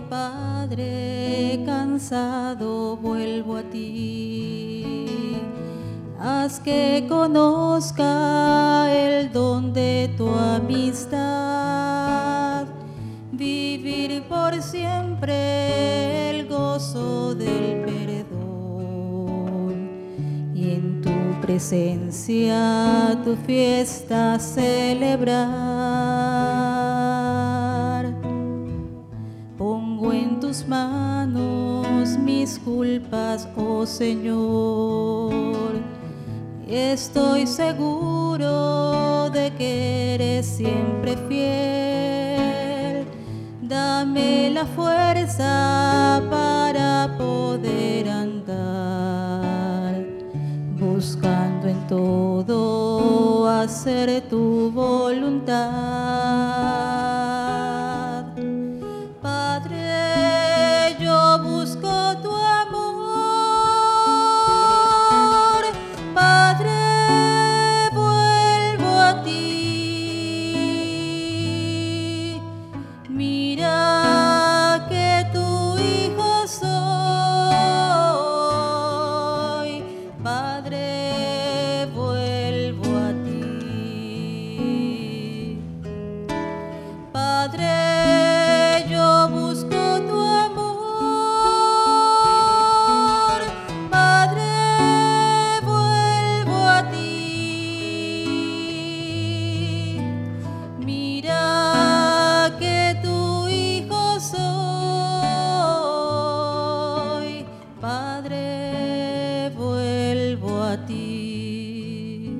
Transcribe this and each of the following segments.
Padre, cansado vuelvo a ti. Haz que conozca el don de tu amistad, vivir por siempre el gozo del perdón y en tu presencia tu fiesta celebrar. Pongo en tus manos mis culpas, oh Señor. Estoy seguro de que eres siempre fiel. Dame la fuerza para poder andar, buscando en todo hacer tu voluntad. Padre, yo busco tu amor. Padre, vuelvo a ti. Mira que tu hijo soy. Padre, vuelvo a ti. Padre, yo busco tu amor. Padre, vuelvo a ti. Mira que tu hijo soy. Padre, vuelvo a ti.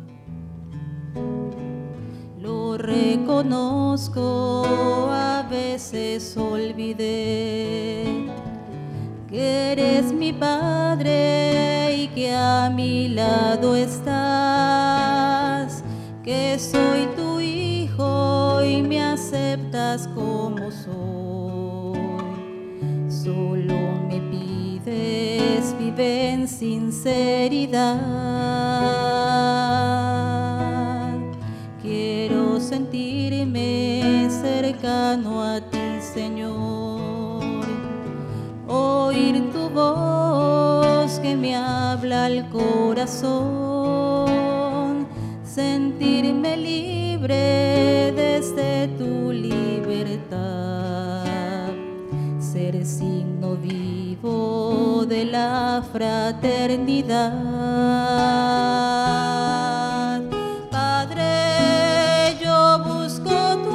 Lo reconozco, a veces olvidé que eres mi Padre y que a mi lado estás, que soy tu hijo y me aceptas como soy. Solo me pides, vive en sinceridad. Quiero sentirme cercano a ti, Señor, oír tu voz que me habla al corazón, sentirme libre desde tu libertad, ser signo vivo de la fraternidad. Padre, yo busco tu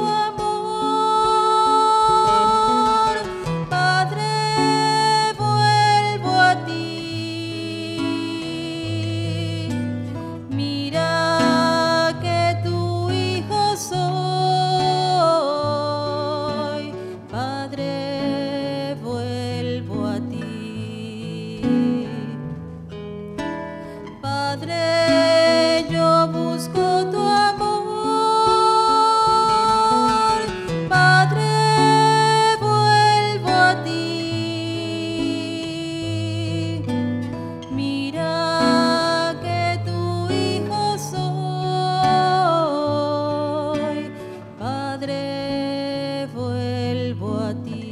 amor. Padre, vuelvo a ti. Mira que tu hijo soy. Padre, vuelvo a ti. Padre, yo busco tu amor. Padre, vuelvo a ti. Mira que tu hijo soy. Padre, vuelvo a ti.